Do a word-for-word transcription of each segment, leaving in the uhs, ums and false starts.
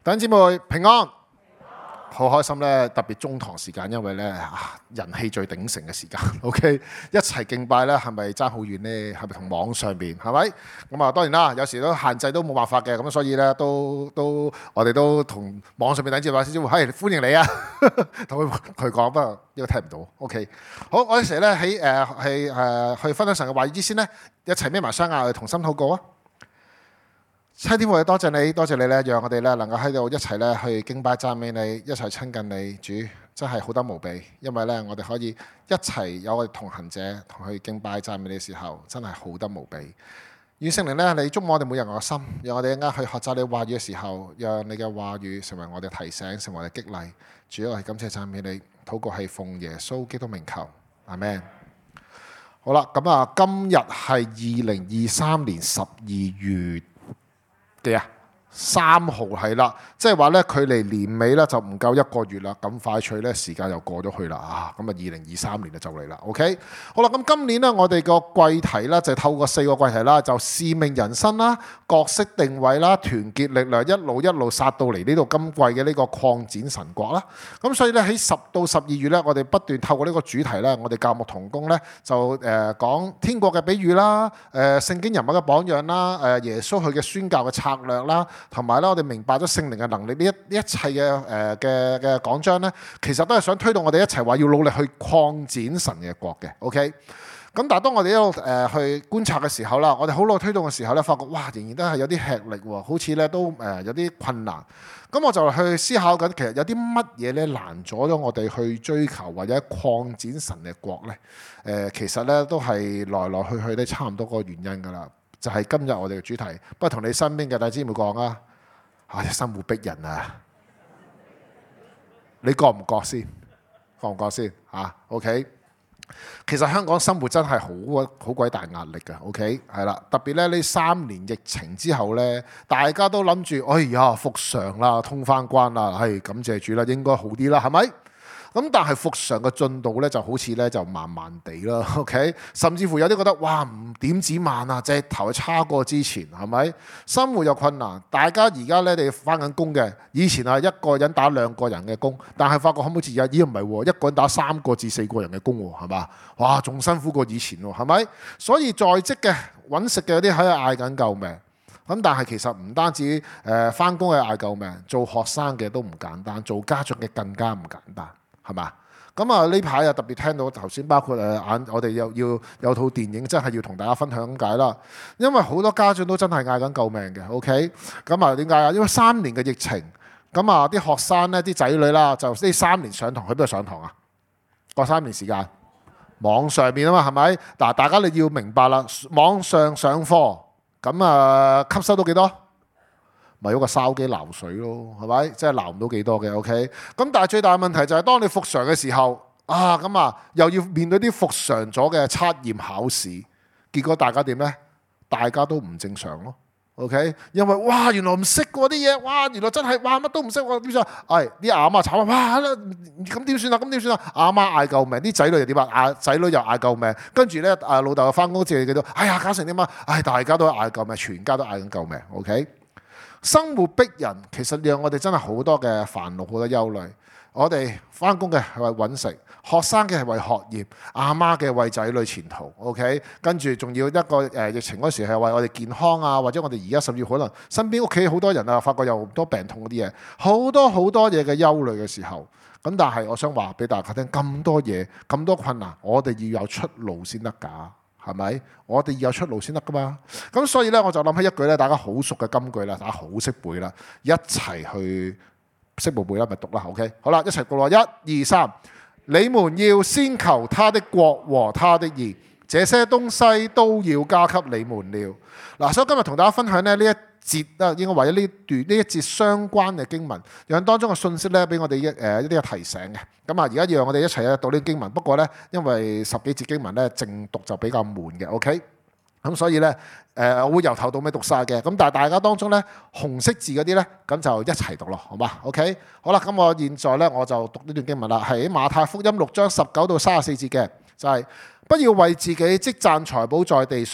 弟兄姊妹平安，好開心咧！特別中堂時間，因為咧啊人氣最鼎盛嘅時間 ，OK， 一齊敬拜咧，係咪爭好遠呢？係咪同網上邊係咪？咁啊當然啦，有時都限制都冇辦法嘅，咁所以咧都都我哋都同網上邊弟兄姊妹話少少，係歡迎你啊，同佢佢講，不過呢個聽唔到 ，OK。好，我哋成日咧喺誒係誒去分享神嘅話語之先咧，一齊孭埋雙眼去同心禱告啊！親天父，我哋多謝你，多謝你咧，讓我哋咧能夠喺度一齊咧去敬拜讚美你，一齊親近你，主真係好得無比。因為咧，我哋可以一齊有我哋同行者同去敬拜讚美你嘅時候，真係好得無比。願聖靈咧，你觸摸我哋每人嘅心，讓我哋一陣去學習你話語嘅時候，讓你嘅話語成為我哋提醒，成為我哋激勵。主，我係感謝讚美你，禱告係奉耶穌基督名求，阿們。好啦，咁啊，今日係二零二三年十二月嘅啊，三號係啦，即係話咧，距離年尾咧就唔夠一個月啦，咁快脆咧時間又過咗去啦啊！咁啊，二零二三年就嚟啦 ，OK， 好啦，咁今年咧我哋個季題咧就係透過四個季題啦，就使命人生啦、角色定位啦、團結力量，一路一路殺到嚟呢度今季嘅呢個擴展神國啦。咁所以咧喺十到十二月咧，我哋不斷透過呢個主題咧，我哋教牧同工咧就誒講天國嘅比喻啦、誒聖經人物嘅榜樣啦、誒耶穌佢嘅宣教嘅策略啦。同埋咧，我哋明白咗聖靈嘅能力，呢一呢一切嘅誒嘅嘅講章咧，其實都係想推動我哋一齊話要努力去擴展神嘅國嘅。OK，咁但係當我哋一路誒去觀察嘅時候啦，我哋好耐推動嘅時候咧，發覺哇，仍然都係有啲吃力喎，好似咧都誒有啲困難。咁我就去思考緊，其實有啲乜嘢咧難阻咗我哋去追求或者擴展神嘅國咧？誒，其實咧都係來來去去都差唔多個原因㗎啦。就係今日我哋嘅主題，不如同你身邊嘅弟兄姊妹講啊！啊，生活逼人啊！你覺唔覺先？覺唔覺先？嚇 ，OK。其實香港生活真係好好鬼大壓力㗎 ，OK， 係啦。特別咧呢三年疫情之後咧，大家都諗住，哎呀，復常啦，通返關啦，係感謝主啦，應該好啲啦，係咪？咁但係復常嘅進度咧就好似咧就慢慢地啦 ，OK， 甚至乎有啲覺得哇唔點止慢啊，直頭係差過之前，係咪？生活有困難，大家而家咧你返緊工嘅，以前係一個人打兩個人嘅工，但係發覺可唔可以而家咦唔係喎，一個人打三個至四個人嘅工喎，係嘛？哇，仲辛苦過以前喎，係咪？所以在職嘅揾食嘅有啲喺度嗌緊救命。咁但係其實唔單止誒返工係嗌救命，做學生嘅都唔簡單，做家長嘅更加唔簡單。係嘛？咁啊呢排啊特別聽到頭先，包括誒眼我哋又要有套電影，真係要同大家分享解啦。因為好多家長都真係嗌緊救命嘅。OK，咁啊點解啊？因為三年嘅疫情，咁啊啲學生咧、啲仔女啦，就呢三年上堂，去邊度上堂啊？個三年時間，網上面啊嘛，係咪？嗱，大家你要明白啦，網上上課，咁啊吸收到幾多？咪有個筲箕撈水咯，係咪？即係撈唔到幾多嘅 ，OK。咁但係最大嘅問題就係當你復常嘅時候，啊咁啊又要面對啲復常咗嘅測驗考試，結果大家點呢？大家都唔正常咯 ，OK。因為哇原來唔識嗰啲嘢，哇原來真係哇乜都唔識喎，點算？哎啲阿媽慘啊！哇咁點算啊？咁點算啊？阿媽嗌救命，啲仔女又點啊？阿仔女又嗌救命，跟住咧啊老豆又翻工自己幾多？哎呀搞成點啊？哎大家都嗌救命，全家都嗌緊救命 ，OK。生活逼人，其實讓我哋真係好多嘅煩惱，好多憂慮。我哋翻工嘅係為揾食，學生嘅係為學業，阿媽嘅為仔女前途。OK， 跟住仲要一個誒疫情嗰時係為我哋健康啊，或者我哋而家甚至可能身邊屋企好多人啊，發覺有好多病痛嗰啲嘢，好多好多嘢嘅憂慮嘅時候。咁但係我想話俾大家聽，咁多嘢，咁多困難，我哋要有出路先得㗎。係咪？我哋要有出路先得噶嘛？咁所以咧，我就諗起一句咧，大家好熟嘅金句啦，大家好識背啦，一齊去識背背啦，咪讀啦 ，OK？ 好啦，一齊讀咯，一、二、三，你們要先求他的國和他的義，這些東西都要加給你們了。嗱，所以今日同大家分享咧呢一節啊，應該或者呢段呢一節相關嘅經文，讓當中嘅信息咧，俾我哋一誒一啲嘅提醒嘅。咁啊，而家讓我哋一齊咧讀呢啲經文。不過咧，因為十幾節經文咧，淨讀就比較悶嘅。OK，咁所以咧誒，我會由頭到尾讀晒嘅。咁但係大家當中咧紅色字嗰啲咧，咁就一齊讀咯，好嘛 ？OK，好啦，咁我現在咧我就讀呢段經文啦，係喺馬太福音六章十九到三十四節嘅，就係不要為自己積攢財寶在地上。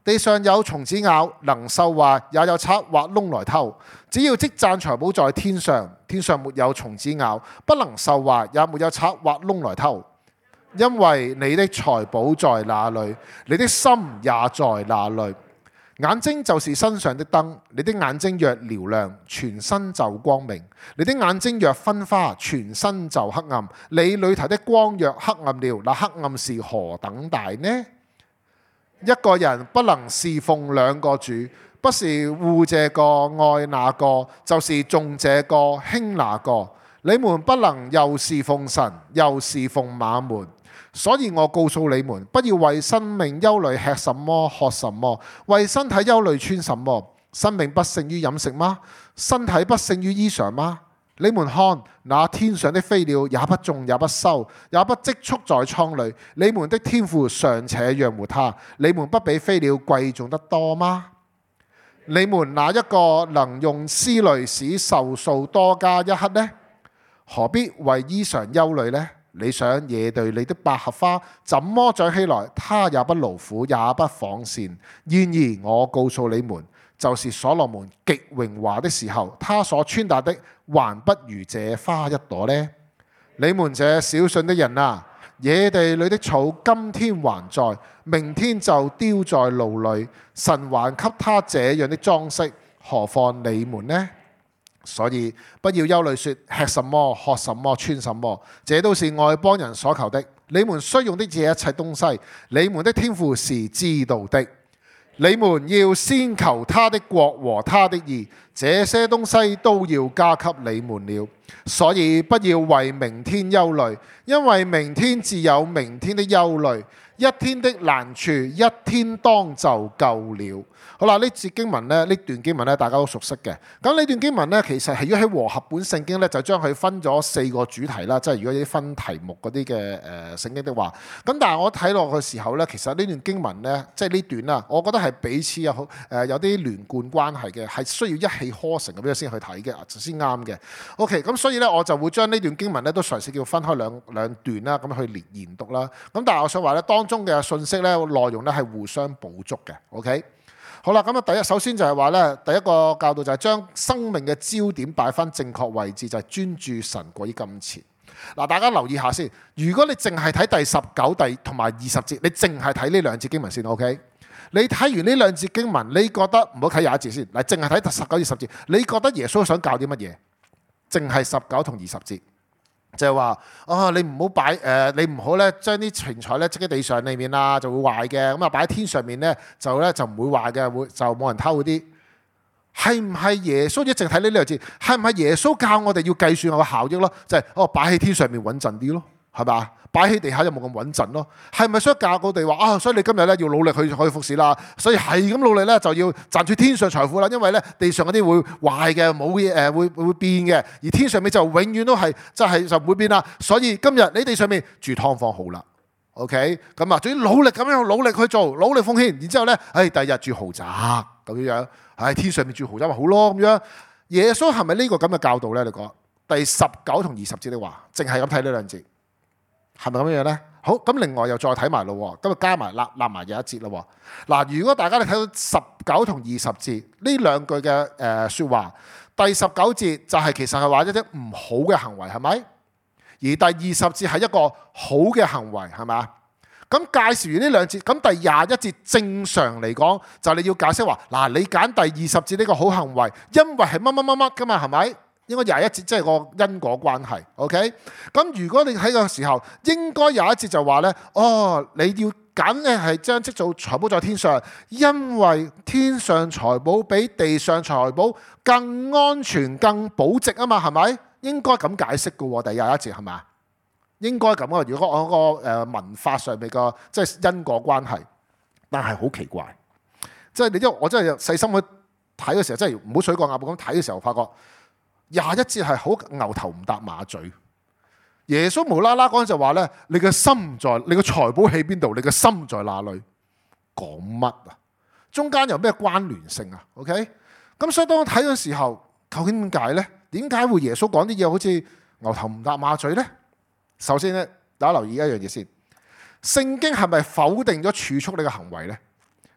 地上有蟲子咬，能受壞，也有賊挖窿來偷。只要積攢財寶在天上，天上沒有蟲子咬，不能受壞，也沒有賊挖窿來偷。因為你的財寶在哪裏，你的心也在哪裏。眼睛就是身上的燈，你的眼睛若嘹亮，全身就光明；你的眼睛若昏花，全身就黑暗。你裏頭的光若黑暗了，那黑暗是何等大呢？一個人不能侍奉兩個主，不是惡這個愛那個，就是重這個輕那個。你們不能又侍奉神，又侍奉馬門。所以我告訴你們，不要為生命憂慮吃什麼喝什麼，為身體憂慮穿什麼。生命不勝於飲食嗎？身體不勝於衣裳嗎？你們看，那天上的飛鳥也不種也不收，也不積蓄在倉裏，你們的天父尚且養活它，你們不比飛鳥貴重得多嗎？你們哪一個能用思慮使壽數多加一刻呢？何必為衣裳憂慮呢？你想野地裏的百合花怎麼長起來？它也不勞苦，也不紡線。然而我告訴你們，就是所羅門極榮華的時候，他所穿戴的還不如這花一朵呢。你們這小信的人啊，野地裏的草今天還在，明天就丟在爐裏。神還給他這樣的裝飾，何況你們呢？所以不要憂慮說吃什麼喝什麼穿什麼，這都是外邦人所求的。你們需用的這一切東西，你們的天父是知道的。你們要先求他的國和他的義，這些東西都要加給你們了。所以不要為明天憂慮，因為明天自有明天的憂慮，一天的難處一天當就夠了。好啦，呢節經文呢，呢段經文呢，大家都熟悉嘅。咁呢段經文呢，其實係如果喺和合本聖經呢，就將佢分咗四個主題啦。即係如果啲分題目嗰啲嘅誒聖經的話，咁但係我睇落嘅時候呢，其實呢段經文呢，即係呢段啦，我覺得係彼此有好誒有啲連貫關係嘅，係需要一氣呵成咁樣先去睇嘅，先啱嘅。OK，咁所以呢，我就會將呢段經文呢，都嘗試叫分開兩兩段啦，咁去研讀啦。咁但係我想話呢，當中嘅信息呢，內容呢係互相補足嘅。OK。好啦，咁啊，第一首先就係話咧，第一個教導就係將生命嘅焦點擺翻正確位置，就係、是、專注神過於金錢。嗱，大家留意下先，如果你淨係睇第十九、第同埋二十節，你淨係睇呢兩節經文先 ，OK？ 你睇完呢兩節經文，你覺得唔好睇廿一節先，嗱，淨係睇十九、二十節，你覺得耶穌想教啲乜嘢？淨係十九同二十節。就係話，啊，你唔好擺誒，你唔好咧將啲錢財咧積喺地上裏面啦，就會壞嘅。咁啊，擺喺天上面咧，就咧就唔會壞嘅，會就冇人偷嗰啲。係唔係耶穌一直睇呢兩字？係唔係耶穌教我哋要計算我個效益咯？就係、是、哦，擺喺天上面穩陣啲咯，係嘛？擺喺地下就冇咁穩陣咯。係咪想教我哋話啊？所以你今日咧要努力去去服侍啦。所以係咁努力咧就要賺取天上財富啦。因為咧地上嗰啲會壞嘅，冇嘢誒會會變嘅，而天上面就永遠都係即係就唔會變啦。所以今日你地上面住劏房好啦。OK，咁啊，總之努力咁樣努力去做，努力奉獻，然之後咧，誒第日住豪宅咁樣樣，喺天上面住豪宅咪好咯咁樣。耶穌係咪呢個咁嘅教導咧？你講第十九同二十節的話，淨係咁睇呢兩節。係咪咁樣呢？好，咁另外又再睇埋咯，今日加埋立立埋有一節咯。嗱，如果大家你睇到十九同二十節呢兩句嘅誒説話，第十九節就係其實係話一啲唔好嘅行為，係咪？而第二十節係一個好嘅行為，係咪啊？咁介紹完呢兩節，咁第廿一節正常嚟講就你要解釋話，嗱，你揀第二十節呢個好行為，因為係乜乜乜乜㗎嘛，係咪？應該廿一節即係個因果關係 ，OK？咁如果你睇嘅時候，應該有一節就話呢：「哦，你要揀嘅係將積造財寶在天上，因為天上財寶比地上財寶更安全、更保值啊嘛，係咪？應該咁解釋嘅喎，第廿一節係咪？應該咁啊！如果我個誒文法上面個即係因果關係，但係好奇怪，即係你因為我真係細心去睇嘅時候，真係唔好水過鴨背咁睇嘅時候，發覺。廿一節係好牛頭唔搭馬嘴，耶穌無啦啦嗰陣就話咧：你嘅心在，你嘅財寶喺邊度？你嘅心在哪裏？講乜啊？中間有咩關聯性啊 ？OK， 咁所以當我睇嘅時候，究竟點解咧？點解會耶穌講啲嘢好似牛頭唔搭馬嘴咧？首先咧，大家留意一樣嘢先，聖經係咪否定咗儲蓄呢個行為咧？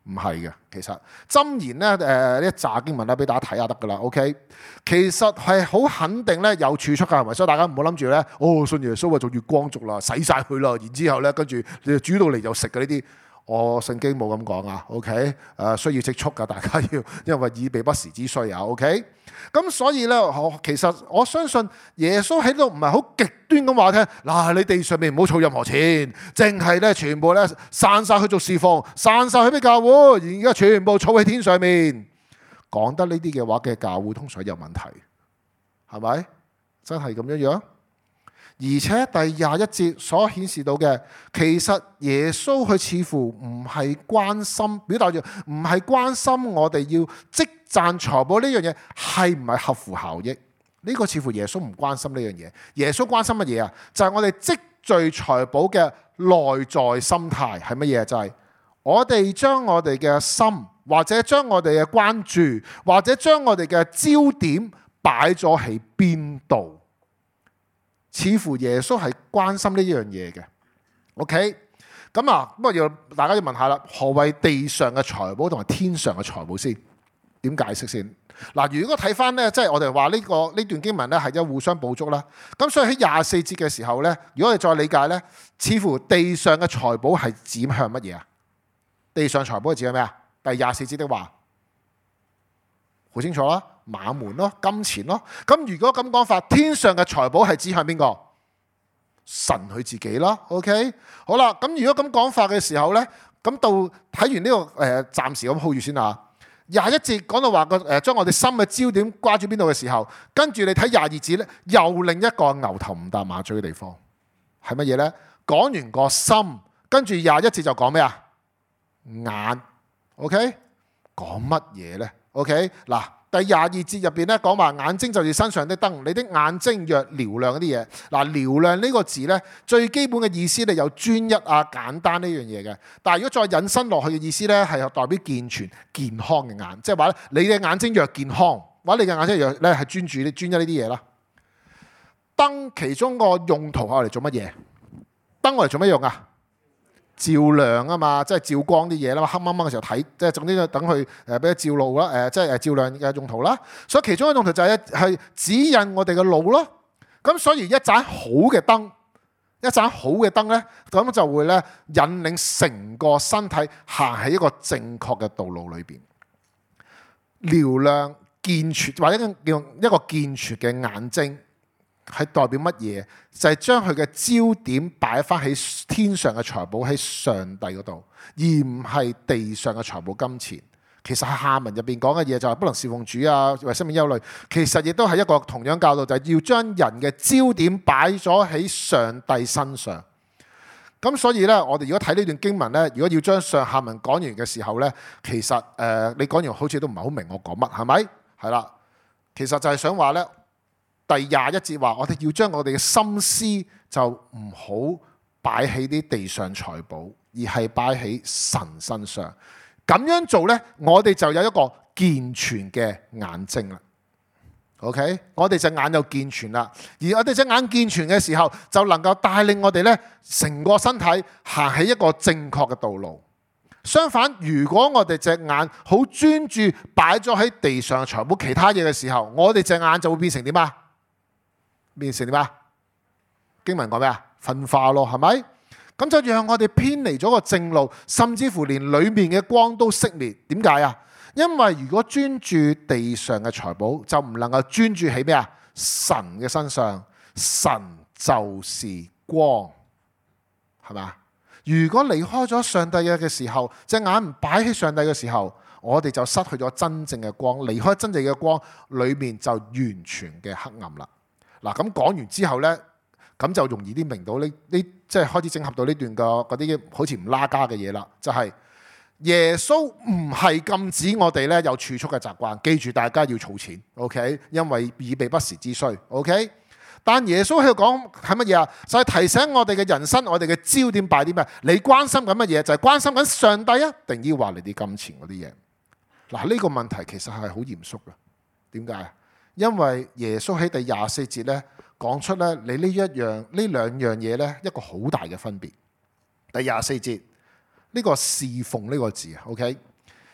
唔係嘅，其實箴言咧誒呢一紮經文咧俾大家睇下得噶啦。OK， 其實係好肯定咧有儲蓄嘅行為，所以大家唔好諗住咧，哦信耶穌啊做月光族啦，使晒佢啦，然之後咧跟住你就煮到嚟就食嘅呢啲。我聖經冇咁講啊 ，OK？ 誒需要積蓄㗎，大家要，因為以備不時之需啊 ，OK？ 咁所以咧，我其實我相信耶穌喺度唔係好極端咁話聽，嗱你地上面唔好儲任何錢，淨係咧全部咧散晒去做侍奉，散晒去俾教會，而家全部儲喺天上面。講得呢啲嘅話嘅教會通常有問題，係咪？真係咁樣樣？而且第廿一節所顯示到嘅，其實耶穌佢似乎唔係關心，表達住唔係關心我哋要積賺財寶呢樣嘢係唔係合乎效益？呢個似乎耶穌唔關心呢樣嘢。耶穌關心乜嘢啊？就係我哋積聚財寶嘅內在心態係乜嘢？就係我哋將我哋嘅心，或者將我哋嘅關注，或者將我哋嘅焦點擺咗喺邊度？似乎耶穌係關心呢樣嘢嘅。OK， 咁啊，咁啊要大家要問下啦，何謂地上嘅財寶同埋天上嘅財寶先？點解釋先？嗱，如果睇翻咧，即係我哋話呢個呢段經文咧係有互相補足啦。咁所以喺廿四節嘅時候咧，如果我哋再理解咧，似乎地上嘅財寶係指向乜嘢啊？地上財寶係指向咩啊？第廿四節的話，好清楚啦。馬門咯，金錢咯。咁如果咁講法，天上嘅財寶係指向邊個？神佢自己啦。OK， 好啦。咁如果咁講法嘅時候呢，咁到睇完呢、這個誒、呃，暫時咁 hold 住先啊。廿一節講到話個誒，將我哋心嘅焦點掛住邊度嘅時候，跟住你睇廿二節呢，又另一個牛頭唔搭馬嘴嘅地方係乜嘢呢？講完個心，跟住廿一節就講咩啊？眼。OK， 講乜嘢呢？ OK， 嗱。第廿二節入邊咧講話眼睛就是身上的燈，你的眼睛若瞭亮嗰啲嘢。嗱，瞭亮呢個字咧，最基本嘅意思咧有專一啊、簡單呢樣嘢嘅。但係如果再引申落去嘅意思咧，係代表健全、健康嘅眼，即係話咧你嘅眼睛若健康，或者你嘅眼睛若咧係專注啲專一呢啲嘢啦。燈其中個用途係我嚟做乜嘢？燈我嚟做乜用啊？照亮啊嘛，即係照光啲嘢啦嘛，黑掹掹嘅時候睇，即係總之等佢誒俾佢照路啦，誒即係誒照亮嘅用途啦。所以其中一個用途就係係指引我哋嘅路咯。咁所以一盞好嘅燈，一盞好嘅燈咧，咁就會咧引領成個身體行喺一個正確嘅道路裏邊。嘹亮健全或者用一個健全嘅眼睛。係代表乜嘢？就係將佢嘅焦點擺翻喺天上嘅財寶喺上帝嗰度，而唔係地上嘅財寶金錢。其實喺下文入邊講嘅嘢就係不能侍奉主啊，為生命憂慮。其實亦都係一個同樣教導，就係要將人嘅焦點擺咗喺上帝身上。咁所以呢，我哋如果睇呢段經文呢，如果要將上下文講完嘅時候呢，其實誒、呃、你講完好似都唔係好明我講乜，係咪？係啦，其實就係想話呢。第廿一節話，我哋要將我哋嘅心思就唔好擺喺啲地上財寶，而係擺喺神身上。咁樣做呢，我哋就有一個健全嘅眼睛啦。OK， 我哋隻眼就健全啦，而我哋隻眼健全嘅時候，就能夠帶領我哋呢成個身體行喺一個正確嘅道路。相反，如果我哋隻眼好專注擺咗喺地上財寶其他嘢嘅時候，我哋隻眼就會變成點啊？變成點啊？經文講咩啊？分化咯，係咪？咁就讓我哋偏離咗個正路，甚至乎連裏面嘅光都熄滅。點解啊？因為如果專注地上嘅財寶，就唔能夠專注喺咩啊？神嘅身上，神就是光，係咪？如果離開咗上帝嘅時候，隻眼唔擺喺上帝嘅時候，我哋就失去咗真正嘅光，離開真正嘅光，裏面就完全嘅黑暗啦。嗱，咁講完之後呢，咁就容易啲明到呢呢，即係開始整合到呢段個嗰啲好似唔拉家嘅嘢啦。就係、是、耶穌唔係禁止我哋呢有儲蓄嘅習慣，記住大家要儲錢 ，OK？ 因為以備不時之需 ，OK？ 但耶穌喺度講係乜嘢啊？就係、是、提醒我哋嘅人生，我哋嘅焦點擺啲咩？你關心緊乜嘢？就係、是、關心緊上帝啊，定要話你啲金錢嗰啲嘢？嗱，呢個問題其實係好嚴肅嘅。點解啊？因為耶穌喺第廿四節咧講出咧，你呢一樣呢兩樣嘢咧一個好大嘅分別。第廿四節呢個侍奉呢個字啊 ，OK？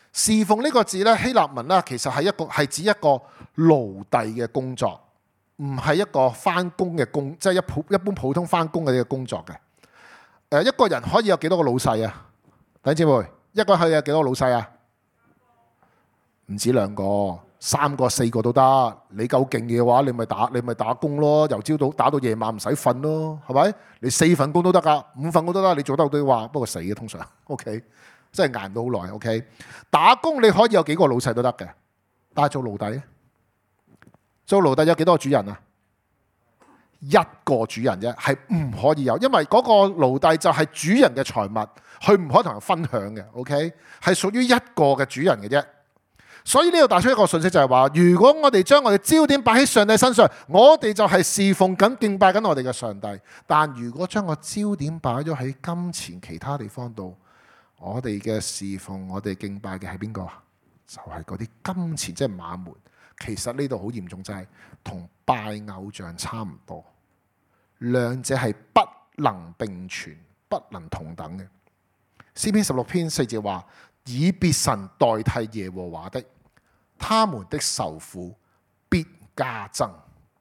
侍奉呢個字咧，希臘文咧其實係一個係指一個奴隸嘅工作，唔係一個翻工嘅工，即係一普一般普通翻工嘅呢個工作嘅。誒，一個人可以有幾多個老細啊？弟兄姊妹，一個人可以有幾多個老細啊？唔止兩個。三個四個都得，你夠勁嘅話，你咪打你咪打工咯，由朝到打到夜晚唔使瞓咯，係咪？你四份工都得噶，五份工都得，你做得好多話，不過死嘅通常 ，OK， 真係捱唔到好耐 ，OK。打工你可以有幾個老細都得嘅，但係做奴隸，做奴隸有幾多個主人啊？一個主人啫，係唔可以有，因為嗰個奴隸就係主人嘅財物，佢唔可以同人分享嘅 ，OK， 係屬於一個嘅主人嘅啫。所以呢度帶出一個信息就係話，如果我哋將我哋焦點擺喺上帝身上，我哋就係侍奉緊、敬拜緊我哋嘅上帝。但如果將個焦點擺咗喺金錢其他地方度，我哋嘅侍奉、我哋敬拜嘅係邊個啊？就係嗰啲金錢，即係馬門。其實呢度好嚴重，就係同拜偶像差唔多，兩者係不能並存、不能同等嘅。詩篇十六篇四節話：以別神代替耶和華的，他們的愁苦必加增。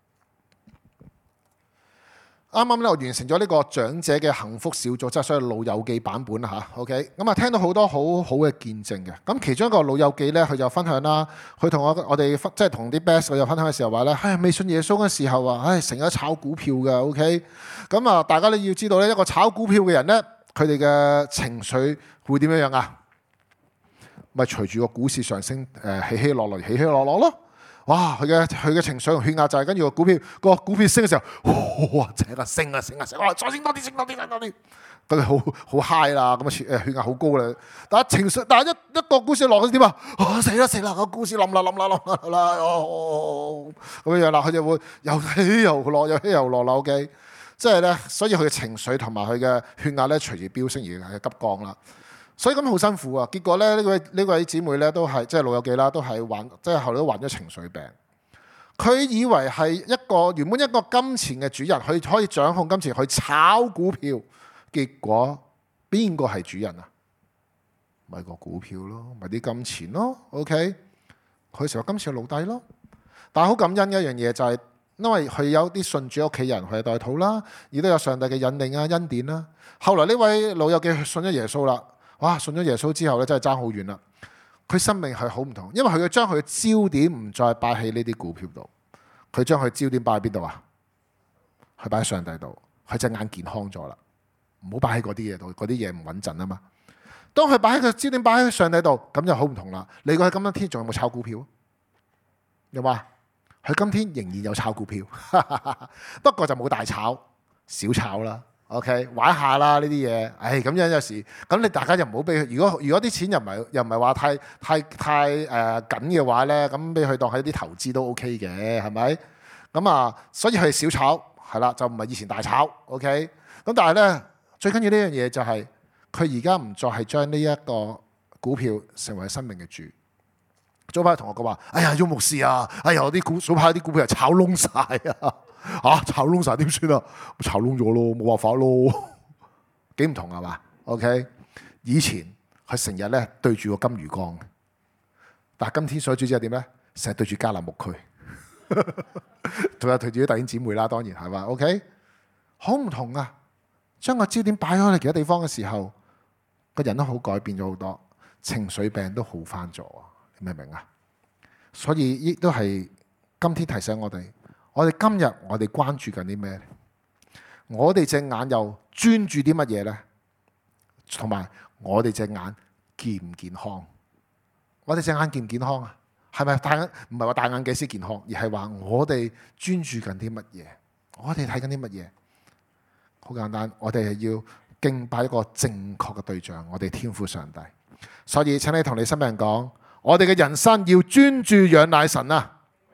啱啱咧，我完成咗呢個長者嘅幸福小組，即係所謂老友記版本啦嚇。OK，咁啊聽到好多好好嘅見證嘅。咁其中一個老友記咧，佢就分享啦，佢同我我哋即係同啲 best 佢就分享嘅時候話咧，唉，未信耶穌嘅時候啊，唉，成日炒股票嘅。OK，咁啊，大家都要知道咧，一個炒股票嘅人咧，佢哋嘅情緒會點樣樣啊？咪隨住個股市上升，誒起起落落，起起落落咯。哇！佢嘅佢嘅情緒同血壓就係跟住個股票個股票升嘅時候，哇！成日升啊升啊升！哇！再升多啲，升多啲，升多啲，咁佢好好 high 啦，咁啊血血壓好高啦。但係情緒，但係一一個股市落咗點啊？啊死啦死啦！個股市冧啦冧啦冧啦哦咁樣啦，佢就會又起又落，又起又落啦。OK，即係咧，所以佢嘅情緒同埋佢嘅血壓咧隨住飆升而係急降啦。所以咁好辛苦啊！結果咧，呢位呢位姊妹咧都係即係老友記啦，都係患即係後來都患咗情緒病。佢以為係一個原本一個金錢嘅主人，佢可以掌控金錢去炒股票。結果邊個係主人啊？咪個股票咯，咪啲金錢咯。OK，佢成為金錢嘅奴隸咯。但係好感恩嘅一樣嘢就係，因為佢有啲信主屋企人佢係代禱啦，亦都有上帝嘅引領啊、恩典啦。後來呢位老友記信咗耶穌啦。哇！信咗耶穌之後咧，真係爭好遠啦。佢生命係好唔同，因為佢要將佢嘅焦點唔再擺喺呢啲股票度，佢將佢焦點擺喺邊度啊？佢擺喺上帝度，佢隻眼健康咗啦。唔好擺喺嗰啲嘢度，嗰啲嘢唔穩陣啊嘛。當佢擺喺個焦點擺喺上帝度，咁就好唔同啦。你講佢今天仲有冇炒股票？有冇啊？佢今天仍然有炒股票，不過就冇大炒，小炒啦。OK， 玩下啦呢啲嘢，唉咁樣有時，咁你大家又唔好俾佢。如果如果啲錢又唔係又唔係話太太太誒、呃、緊嘅話咧，咁俾佢當係啲投資都 OK 嘅，係咪？咁啊，所以佢係小炒，係啦，就唔係以前大炒。OK，咁但係咧，最緊要呢樣嘢就係佢而家唔再係將呢一個股票成為生命嘅主。早排同我講話，哎呀，要牧師啊，哎呀，啲股早排啲股票係炒窿晒啊！啊！炒窿晒點算啊？炒窿咗咯，冇辦法咯，幾唔同係嘛 ？OK， 以前佢成日咧對住個金魚缸，但係今天所主之後點咧？成日對住迦南牧區，仲有對住啲弟兄姊妹啦，當然係嘛 ？OK， 好唔同啊！將個焦點擺喺你其他地方嘅時候，個人都好改變咗好多，情緒病都好翻咗啊！你明唔明啊？所以亦都係今天提醒我哋。我哋今日我哋關注緊啲咩？我哋隻眼又專注啲乜嘢呢？同埋我哋隻眼健唔健康？我哋隻眼健唔健康啊？係咪大眼？唔係話大眼幾先健康，而係話我哋專注緊啲乜嘢？我哋睇緊啲乜嘢？好簡單，我哋係要敬拜一個正確嘅對象，我哋天父上帝。所以請你同你身邊人講，我哋嘅人生要專注仰賴神啊！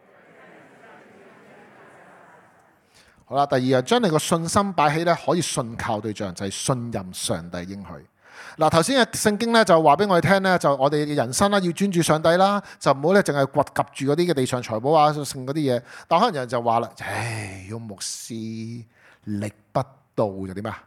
好啦，第二樣，將你個信心擺喺咧可以信靠對象，就係信任上帝應許。嗱，頭先嘅聖經咧就話俾我哋聽咧，就我哋嘅人生啦，要專注上帝啦，就唔好咧淨係掘及住嗰啲嘅地上財寶啊，剩嗰啲嘢。但可能有人就話啦，唉，用牧師力不到就點啊？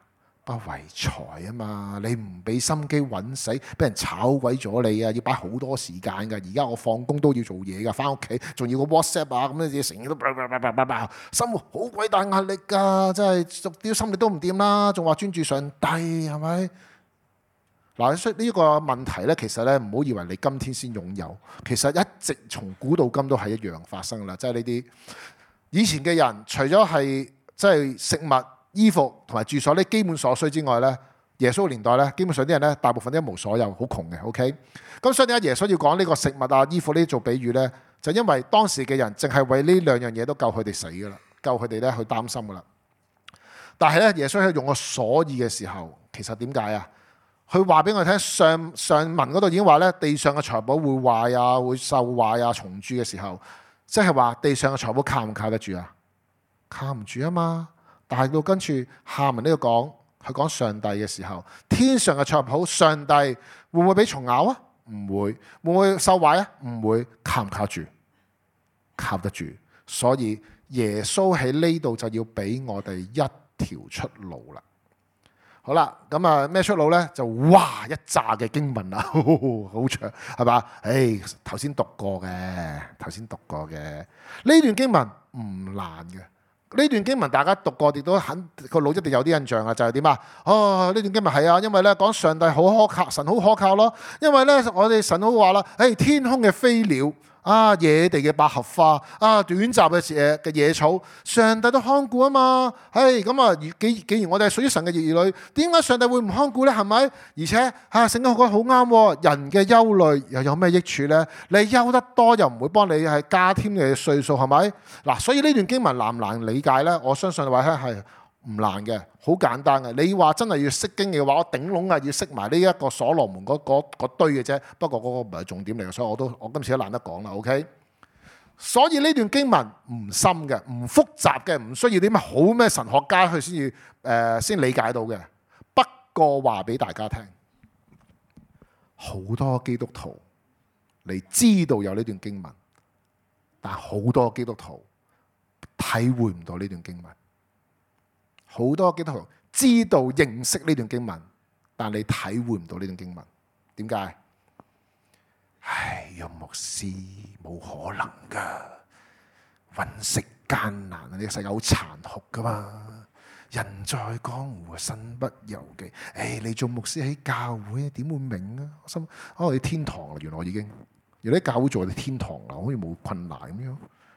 不為財啊嘛，你唔俾心機揾死，俾人炒鬼咗你啊！要擺好多時間㗎。而家我放工都要做嘢㗎，翻屋企仲要個 WhatsApp 啊，咁你成日都叭叭叭叭叭，生活好鬼大壓力㗎，真係逐啲心理都唔掂啦，仲話專注上帝係咪？嗱，所以呢個問題呢，其實呢，唔好以為你今天先擁有，其實一直從古到今都係一樣發生啦。即係呢啲以前嘅人，除咗係即係食物、衣服同埋住所呢基本所需之外呢，耶穌年代呢，基本上啲人呢，大部分都一無所有，好窮嘅。OK，咁所以點解耶穌要講呢個食物啊、衣服呢啲做比喻呢？就因為當時嘅人淨係為呢兩樣嘢都夠佢哋死噶啦，夠佢哋呢去擔心噶啦。但係呢，耶穌喺用個所以嘅時候，其實點解啊？佢話俾我聽，上上文嗰度已經話咧，地上嘅財寶會壞啊，會受壞啊，蟲蛀嘅時候，即係話地上嘅財寶靠唔靠得住啊？靠唔住啊嘛！但係到跟住下文呢個講，佢講上帝嘅時候，天上嘅財寶，上帝會唔會俾蟲咬啊？唔會。會唔會受壞啊？唔會。靠唔靠住？靠得住。所以耶穌喺呢度就要俾我哋一條出路啦。好啦，咁啊咩出路呢？就哇一紮嘅經文啊，好長係嘛？誒頭先讀過嘅，頭先讀過嘅呢段經文唔難嘅。呢段經文大家讀過，亦都肯個腦一定有啲印象啊。就係點啊？哦，呢段經文係啊，因為呢講上帝好可靠，神好可靠咯。因為呢，我哋神都話啦，誒天空嘅飛鳥。啊！野地嘅百合花，啊短暫嘅嘅野草，上帝都看顧啊嘛。係咁啊，既既然我哋係屬於神嘅兒女，點解上帝會唔看顧呢？係咪？而且嚇聖經講得好啱，人嘅憂慮又有咩益處呢？你憂得多又唔會幫你係加添你嘅歲數，係咪？嗱，所以呢段經文難唔難理解呢？我相信話咧係唔難嘅，好簡單嘅。你話真係要識經嘅話，我頂籠啊要識埋呢一個所羅門嗰嗰堆嘅啫。不過嗰個唔係重點嚟嘅，所以我都我今次都懶得講啦。OK，所以呢段經文唔深嘅，唔複雜嘅，唔需要啲咩好咩神學家去先至誒先理解到嘅。不過話俾大家聽，好多基督徒你知道有呢段經文，但好多基督徒體會唔到呢段經文。好多基督徒知道認識呢段經文，但你體會唔到呢段經文，點解？唉，有牧師冇可能噶，揾食艱難啊！呢個世界好殘酷噶嘛，人在江湖身不由己。唉，你做牧師喺教會點會明啊？我心哦，你天堂啦，原來我已經原來喺教會做我哋天堂啦，好似冇困難咁樣。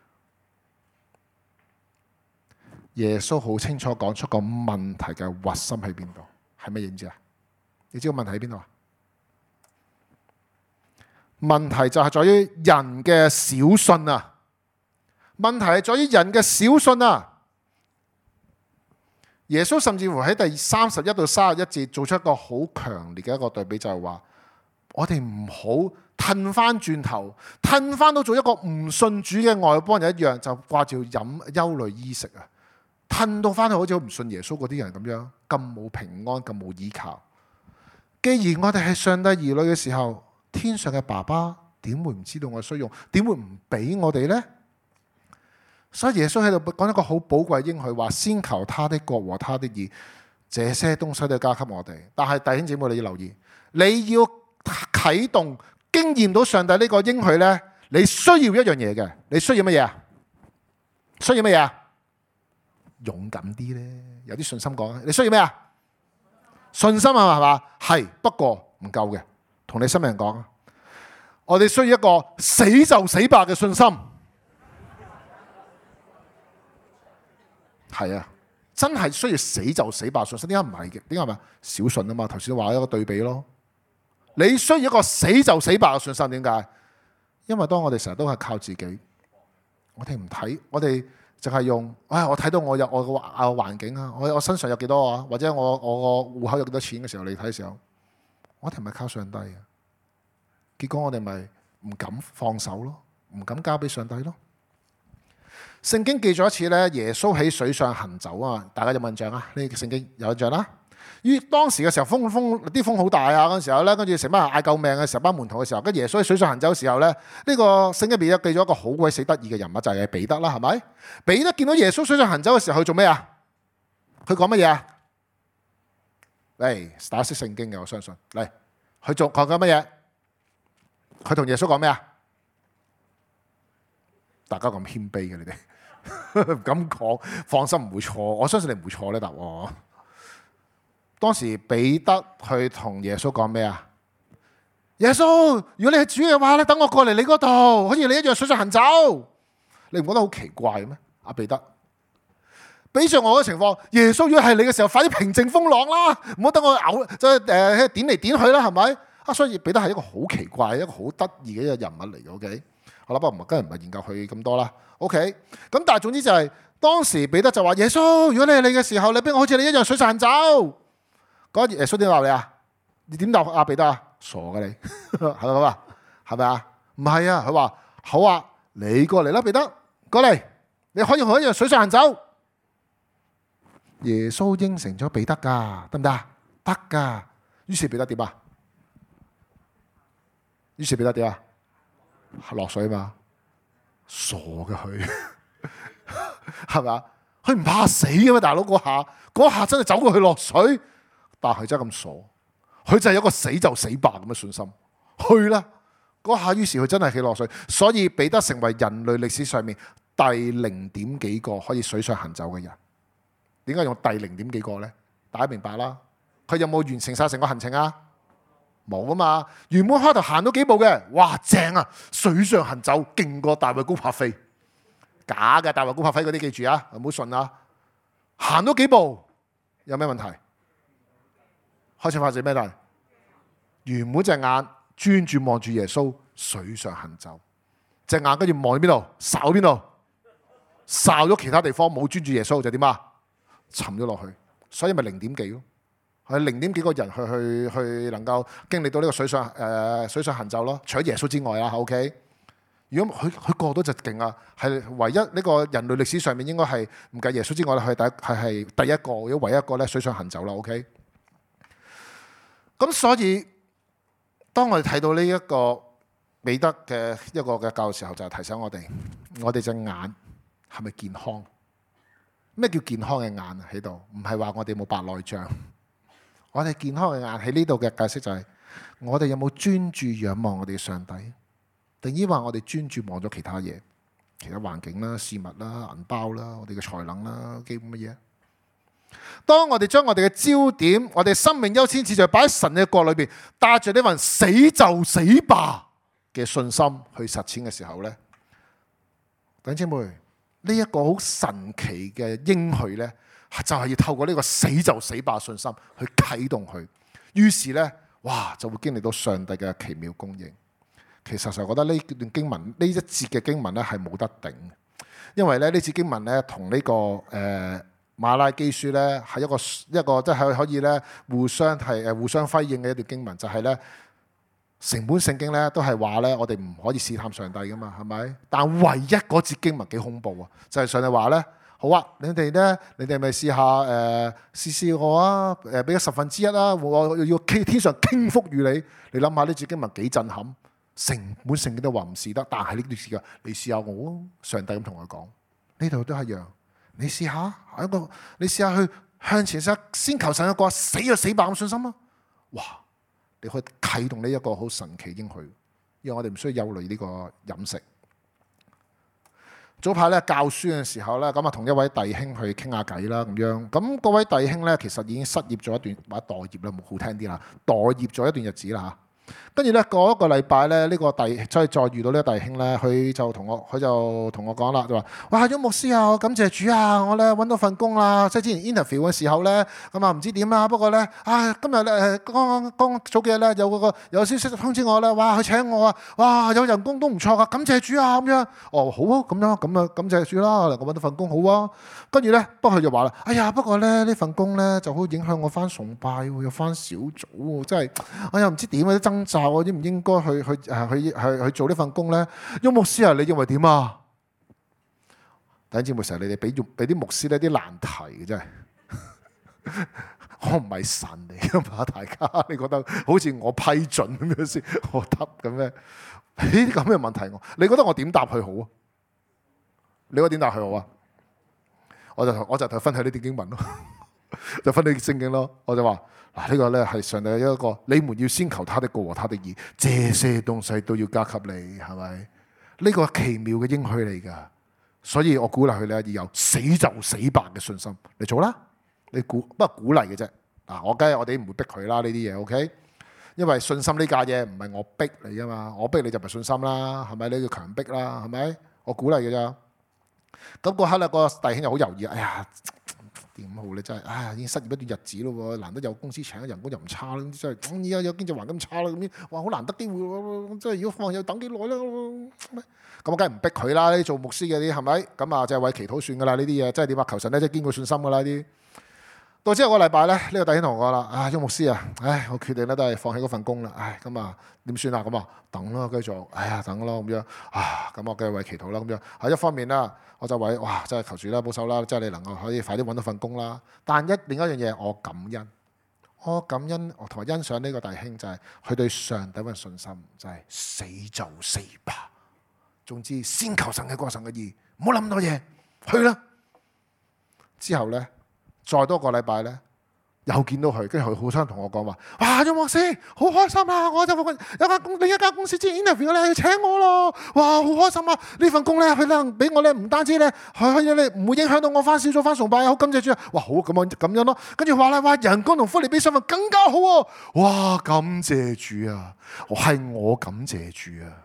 耶穌好清楚講出個問題嘅核心喺邊度，係乜嘢？你知啊？你知個問題喺邊度啊？問題就係在於人嘅小信啊！問題係在於人嘅小信啊！耶穌甚至乎喺第三十一到三十一節做出一個好強烈嘅一個對比，就係話我哋唔好褪翻轉頭，褪翻到做一個唔信主嘅外邦人一樣，就掛住飲憂慮衣食啊！褪到翻去好似唔信耶穌嗰啲人咁樣，咁冇平安，咁冇依靠。既然我哋係上帝兒女嘅時候，天上嘅爸爸點會唔知道我需要用？點會唔俾我哋呢？所以耶穌喺度講一個好寶貴應許，話先求他的國和他的義，這些東西都加給我哋。但係弟兄姊妹你要留意，你要啟動經驗到上帝呢個應許呢，你需要一樣嘢嘅。你需要乜嘢啊？需要乜嘢啊？勇敢啲呢，有啲信心講。你需要咩啊？信心啊，係嘛？係，不過唔夠嘅。同你身邊人講，我哋需要一個死就死吧嘅信心。係啊，真係需要死就死吧信心。點解唔係嘅？點解係咪小信啊嘛？頭先話一個對比咯。你需要一個死就死吧嘅信心，點解？因為當我哋成日都係靠自己，我哋唔睇，我哋。就係用，唉！我睇到我有我個啊環境啊，我我身上有幾多啊，或者我我個戶口有幾多錢嘅時候，你睇嘅時候，我哋唔係靠上帝嘅，結果我哋咪唔敢放手咯，唔敢交俾上帝咯。聖經記咗一次咧，耶穌喺水上行走啊，大家有冇印象啊？呢個聖經有印象啦。於當時嘅時候風風啲風好大啊，嗰陣時候咧，跟住成班人嗌救命嘅時候，班門徒嘅時候，跟耶穌喺水上行走嘅時候咧，呢個聖經入邊記咗一個好鬼死得意嘅人物，就係彼得啦，係咪？彼得見到耶穌水上行走嘅時候，佢做咩啊？佢講乜嘢啊？ 嚟打識聖經嘅，我相信嚟佢做講緊乜嘢？佢同耶穌講咩啊？大家咁謙卑嘅你哋，唔敢講，放心唔會錯。我相信你唔會錯呢答案。當時彼得去同耶穌講咩啊？耶穌，如果你係主嘅話咧，等我過嚟你嗰度，好似你一樣水上行走。你唔覺得好奇怪咩？阿彼得，比上我嘅情況，耶穌如果係你嘅時候，快啲平靜風浪啦，唔好等我嘔，即係誒點嚟點去啦，係咪？啊，所以彼得係一個好奇怪、一個好得意嘅一個人物嚟嘅。OK， 好啦，不過唔係今日唔係研究佢咁多啦。OK，咁但係總之就係、是、當時彼得就話：耶穌，如果你係你嘅時候，你俾我好似你一樣水上行走。嗰耶穌點答你啊？你點答阿彼得啊？傻嘅你，係咪咁啊？係咪啊？唔係啊，佢話好啊，你過嚟啦，彼得，過嚟，你可以同我一樣水上行走。耶穌應承咗彼得噶，得唔得啊？得噶。於是彼得點啊？於是彼得點啊？落水嘛？傻嘅佢，係咪啊？佢唔怕死嘅咩？大佬嗰下，嗰下真係走過去落水。但係真係咁傻，佢就係有個死就死吧咁嘅信心，去啦嗰下。於是佢真係起落水，所以彼得成為人類歷史上面第零點幾個可以水上行走嘅人。點解用第零點幾個呢？大家明白啦。佢有冇完成晒成個行程啊？冇啊嘛。原本開頭行到幾步嘅，哇正啊！水上行走勁過大衛高柏飛，假嘅大衛高柏飛嗰啲記住啊，唔好信啊。行到幾步有咩問題？開始發生咩咧？原本隻眼專注望住耶穌水上行走，隻眼跟住望喺邊度？睄邊度？睄咗其他地方，冇專注耶穌就點啊？沉咗落去，所以咪零點幾咯。係零點幾個人去去去能夠經歷到呢個水上誒、呃、水上行走咯。除咗耶穌之外啦 ，OK。如果佢佢過到就勁啊，係唯一呢個人類歷史上面應該係唔計耶穌之外咧，係第係係第一個，如果唯一一個咧水上行走啦 ，OK。咁所以，當我哋睇到呢一個彼得嘅一個嘅教嘅時候，就係提醒我哋，我哋隻眼係咪健康？咩叫健康嘅眼啊？喺度唔係話我哋冇白內障，我哋健康嘅眼喺呢度嘅解釋就係，我哋有冇專注仰望我哋嘅上帝，定抑或我哋專注望咗其他嘢、其他環境啦、事物啦、銀包啦、我哋嘅才能啦、基本乜嘢？當我哋將我哋嘅焦點、我哋生命優先次序擺喺神嘅國裏邊，帶住呢份死就死吧嘅信心去實踐嘅時候呢，弟兄姊妹，呢一個好神奇嘅應許呢，就係要透過呢個死就死吧信心去啟動佢。於是呢，哇，就會經歷到上帝嘅奇妙供應。其實就覺得呢段經文呢一節嘅經文呢係冇得頂，因為咧呢節經文呢同呢個誒。呃馬拉基書咧係一個一個即係可以咧互相係誒互相輝映嘅一段經文，就係咧成本聖經咧都係話咧我哋唔可以試探上帝噶嘛，係咪？但唯一嗰節經文幾恐怖啊！就係上帝話咧，好啊，你哋咧你哋咪試下誒試試我啊，誒俾咗十分之一啦，我要天上傾福於你。你諗下呢節經文幾震撼？成本聖經都話唔試得，但係呢段時間你試下我啊！上帝咁同佢講，呢度都係一樣。你試下一個，你試下去向前先，先求神一個死就死吧咁信心啊！哇，你可以啟動呢一個好神奇應許，因為我哋唔需要憂慮呢個飲食。早排咧教書嘅時候咧，咁啊同一位弟兄去傾下偈啦，咁樣咁嗰位弟兄咧其實已經失業咗一段或者待業啦，冇好聽啲啦，待業咗一段日子啦嚇。跟住咧過一個禮拜咧，呢、這個弟即係再遇到呢個弟兄咧，佢就同我佢就同我講啦，就話：哇，咗牧師啊，感謝主啊，我咧揾到份工啦！即係之前 interview 嘅時候咧，咁啊唔知點啦，不過咧啊今日咧剛剛早幾日咧有嗰個有消息通知我咧，哇佢請我啊，哇有人工都唔錯啊，感謝主啊咁樣。哦好啊，咁樣咁啊感謝主啦，我揾到份工好啊。跟住咧，不過佢就話啦：哎呀，不過咧呢份工咧就好影響我翻崇拜喎，又翻小組喎，真係我又唔知點啊啲掙扎，我應唔應該去去誒去去去做呢份工咧？邱牧師啊，你認為點啊？弟兄姊妹，成日你哋俾俾啲牧師呢啲難題嘅真係，我唔係神嚟㗎嘛，大家你覺得好似我批准咁樣先，我得咁咩？呢啲咁嘅問題我，你覺得我點答佢好啊？你覺得點答佢好啊？我就我就同佢分享呢啲經文咯。 就分你聖經咯。我就話嗱，呢個咧係上帝一個，你們要先求他的國和他的義，這些東西都要加給你，係咪？呢個奇妙嘅應許嚟噶，所以我鼓勵佢咧要有死就死吧嘅信心，你做啦。你鼓不過鼓勵嘅啫。嗱，我梗係我哋唔會逼佢啦呢啲嘢 ，OK？因為信心呢家嘢唔係我逼你噶嘛，我逼你就唔係信心啦，係咪？你要強逼啦，係咪？我鼓勵嘅咋。咁嗰刻咧，個弟兄就好猶豫，哎呀點好咧？真係，哎呀已經失業一段日子咯喎，難得有公司請，人工又唔差啦，真係，而家有經濟環境咁差啦，咁樣，哇好難得機會喎，真係如果放又等幾耐啦。咁我梗係唔逼佢啦，啲做牧師嘅啲係咪？咁啊，就係為祈禱算噶啦呢啲嘢，即係點啊？求神咧，即係堅固信心噶啦呢啲。到之後個禮拜咧，呢、這個弟兄同我講啦，啊，邱牧師啊，唉，我決定咧都係放棄嗰份工啦，唉，咁啊點算啊？咁啊等咯，繼續，哎呀等咯咁樣，啊，咁我繼續為祈禱啦咁樣。喺一方面啦，我就為哇，真係求主啦，保守啦，即係你能夠可以快啲揾到份工啦。但一另一樣嘢，我感恩，我感恩，我同埋欣賞呢個弟兄就係、是、佢對上帝嘅信心，就係、是、死就死吧。總之先求神嘅國神嘅義，唔好諗咁多嘢，去啦。之後咧。再多個禮拜咧，又見到佢，跟住佢好想同我講話，哇，邱牧師好開心啊！我就有間公另一間公司之前 interview 咧要請我咯，哇，好開心啊！呢份工咧，佢咧俾我咧，唔單止咧，佢可以咧唔會影響到我翻小組翻崇拜，好感謝主啊！哇，好咁樣咁樣咯，跟住話咧，哇，人工同福利比上份更加好喎！哇，感謝主啊！我係我感謝主啊！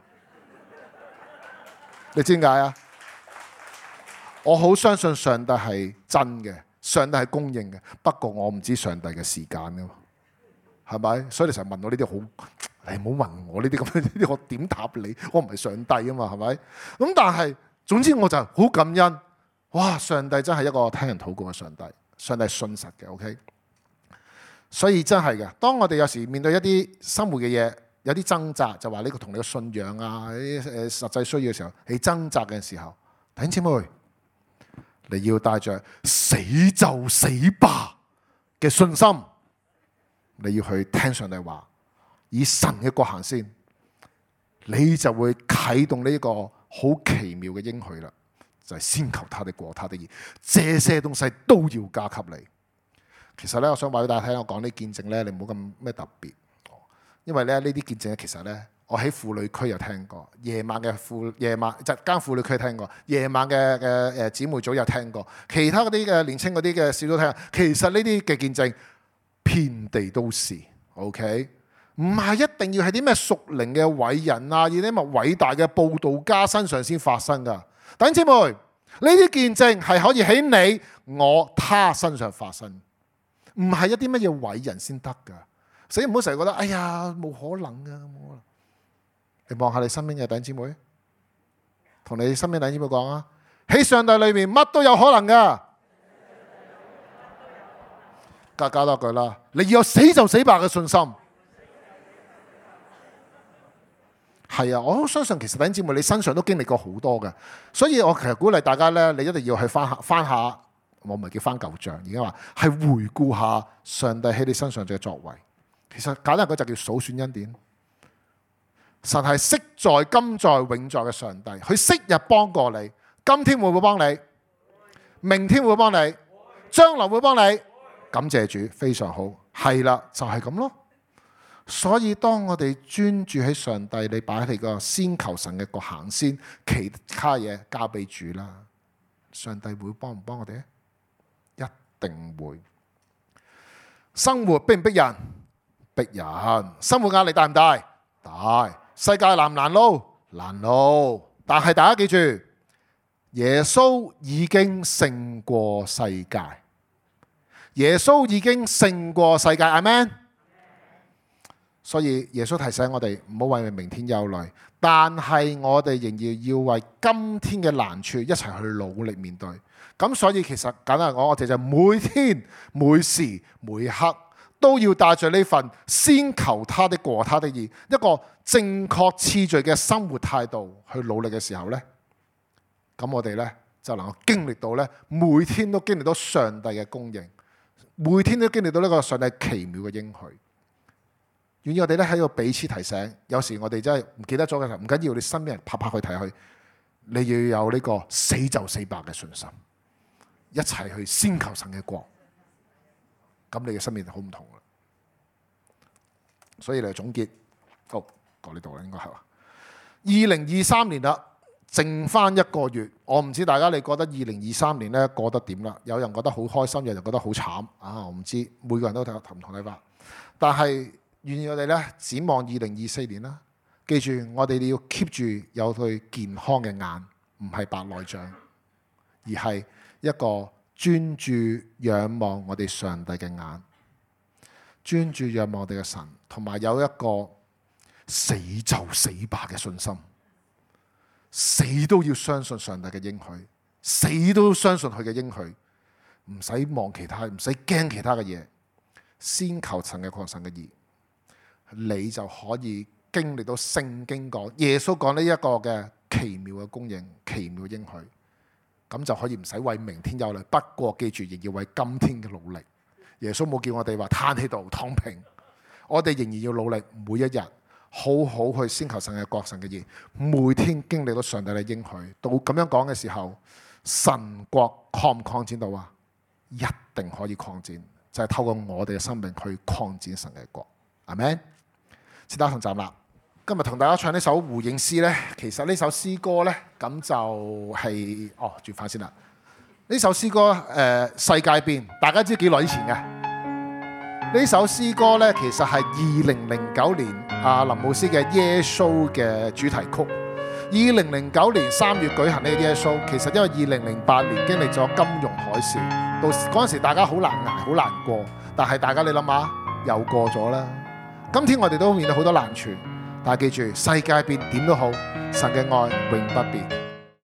你知點解啊？我好相信上帝係真嘅。上帝係公認嘅，不過我唔知上帝嘅時間㗎嘛，係咪？所以你成日問我呢啲好，你唔好問我呢啲咁樣，呢啲我點答你？我唔係上帝啊嘛，係咪？咁但係總之我就好感恩，哇！上帝真係一個聽人禱告嘅上帝，上帝信實嘅 ，OK。所以真係嘅，當我哋有時面對一啲生活嘅嘢，有啲掙扎，就話呢個同你嘅信仰啊，啲誒實際需要嘅時候，你掙扎嘅時候，弟兄姊妹。你要帶着死就死吧嘅信心，你要去聽上帝話，以神嘅國行先，你就會啟動呢個好奇妙嘅應許啦，就係、是、先求他的國，他的義，這些東西都要加給你。其實咧，我想話俾大家聽，我講啲見證咧，你唔好咁咩特別，因為咧呢啲見證其實咧。我喺婦女區有聽過，夜晚嘅婦夜晚日間婦女區聽過，夜晚嘅嘅誒姊妹組有聽過，其他嗰啲嘅年青嗰啲嘅小組聽過。其實呢啲嘅見證遍地都是 ，OK， 唔係一定要係啲咩屬靈嘅偉人啊，要啲乜偉大嘅佈道家身上先發生噶。弟兄姊妹，呢啲見證係可以喺你、我、他身上發生，唔係一啲乜嘢偉人先得噶。所以唔好成日覺得，哎呀冇可能噶，冇可能。你望下你身邊嘅弟兄姊妹，同你身邊弟兄姊妹講啊，喺上帝裏面乜都有可能噶。加加多句啦，你要有死就死吧嘅信心。係啊，我好相信其實弟兄姊妹你身上都經歷過好多嘅，所以我其實鼓勵大家咧，你一定要去翻下翻下，我唔係叫翻舊賬，而家話係回顧下上帝喺你身上嘅作為。其實簡單講就叫數算恩典。神係昔在、今在、永在嘅上帝，佢昔日幫過你，今天會唔會幫你？明天會唔會幫你？將來會幫你？感謝主，非常好，係啦，就係咁咯。所以當我哋專注喺上帝，你擺喺你個先求神嘅國行先，其他嘢交俾主啦。上帝會幫唔幫我哋？一定會。生活逼唔逼人？逼人。生活壓力大唔大？大。世界難唔難撈？難撈，但係大家記住，耶穌已經勝過世界。耶穌已經勝過世界，阿們。所以耶穌提醒我哋唔好為明天憂慮，但係我哋仍然要為今天嘅難處一齊去努力面對。咁所以其實簡單嚟講，我哋就每天每時每刻都要帶着呢份先求他的國他的義，一個正確次序嘅生活態度去努力嘅時候呢，咁我哋呢就能夠經歷到呢，每天都經歷到上帝嘅供應，每天都經歷到呢個上帝奇妙嘅應許。願意我哋咧喺度彼此提醒，有時我哋真係唔記得咗嘅時候，唔緊要，你身邊人拍拍去睇佢，你要有呢個死就死吧嘅信心，一齊去先求神嘅國。 咁你嘅生命就好唔同啦。所以嚟總結，好講呢度啦，應該係話二零二三年啦，剩翻一個月，我唔知大家你覺得二零二三年咧過得點啦？有人覺得好開心，有人覺得好慘啊！我唔知，每個人都睇唔同睇法。但係願意我哋咧展望二零二四年啦，記住我哋要 keep 住有對健康嘅眼，唔係白內障，而係一個專注仰望我哋上帝嘅眼，專注仰望我哋嘅神，同埋有一個死就死吧嘅信心，死都要相信上帝嘅應許，死都相信佢嘅應許，唔使望其他，唔使驚其他嘅嘢，先求神嘅國、神嘅義，你就可以經歷到聖經講耶穌講呢一個嘅奇妙嘅供應、奇妙嘅應許，咁就可以唔使為明天憂慮。不過記住，仍要為今天嘅努力。耶穌冇叫我哋話攤喺度躺平，我哋仍然要努力，每一日好好去先求神嘅國、神嘅義，每天經歷到上帝嘅應許。到咁樣講嘅時候，神國擴唔擴展到啊？一定可以擴展，就係透過我哋嘅生命去擴展神嘅國。阿們，先打同站啦。今日同大家唱呢首回應詩呢，其實呢首詩歌呢，咁就係、是、哦轉翻先啦。呢首詩歌誒、呃、世界變，大家知幾耐以前嘅？呢首詩歌呢，其實係二零零九年阿林牧師嘅耶穌嘅主題曲。二零零九年三月舉行呢個耶穌，其實因為二零零八年經歷咗金融海嘯，到嗰陣時大家好難捱，好難過。但係大家你諗下，又過咗啦。今天我哋都面對好多難處，但係記住，世界變點都好，神嘅愛永不變。